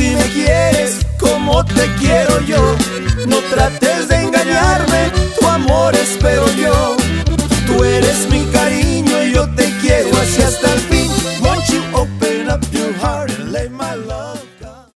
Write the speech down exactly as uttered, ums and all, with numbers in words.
Si me quieres como te quiero yo, no trates de engañarme, tu amor espero yo.